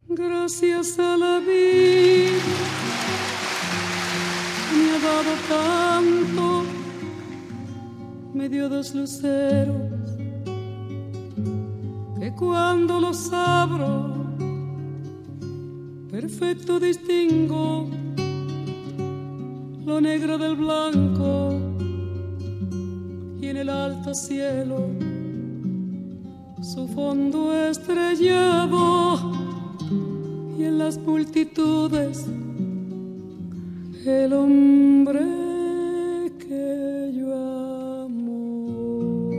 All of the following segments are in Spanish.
Gracias a la vida me ha dado tanto, me dio dos luceros que cuando los abro perfecto distingo lo negro del blanco, y en el alto cielo su fondo estrellado, y en las multitudes el hombre que yo amo.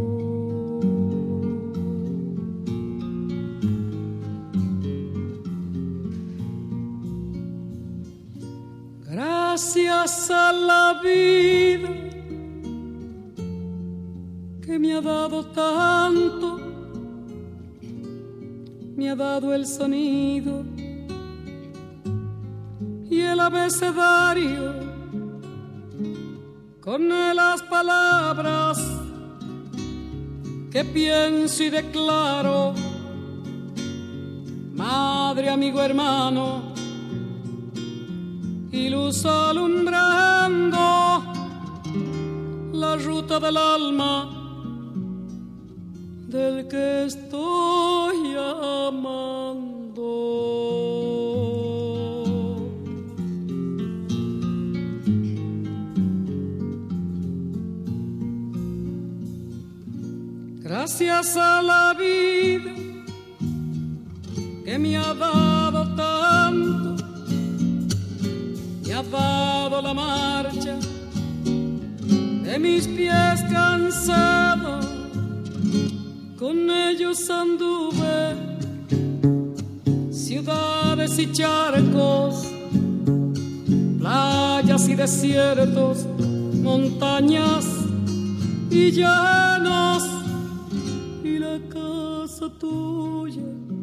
Gracias a la vida que me ha dado tanto, me ha dado el sonido y el abecedario con las palabras que pienso y declaro. Madre, amigo, hermano, y luz alumbrando la ruta del alma del que estoy amando. Gracias a la vida que me ha dado tanto, me ha dado la marcha de mis pies cansados, con ellos anduve ciudades y charcos, playas y desiertos, montañas y llanos, y la casa tuya,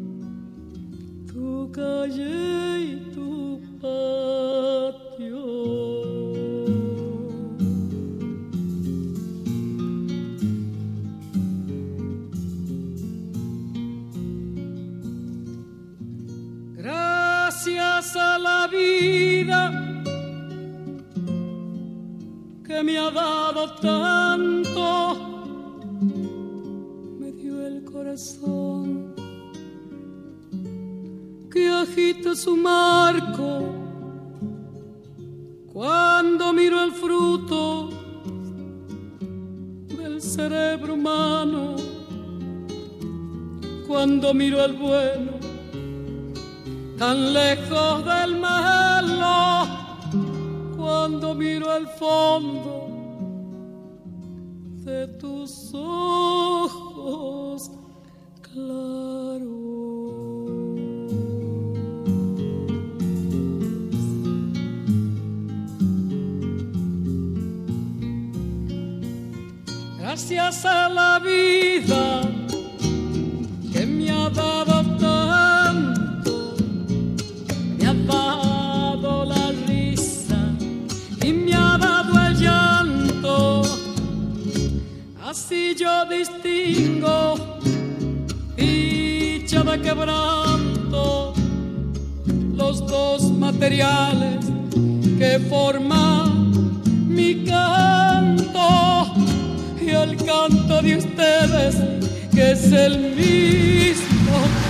tu calle y tu patio. Gracias a la vida que me ha dado tanto, me dio el corazón que agita su marco cuando miro el fruto del cerebro humano, cuando miro el bueno tan lejos del malo, cuando miro el fondo de tus ojos claros. Gracias a la vida que me ha dado tanto, me ha dado la risa y me ha dado el llanto. Así yo distingo dicha de quebranto, los dos materiales que forman mi canto, y el canto de ustedes que es el mismo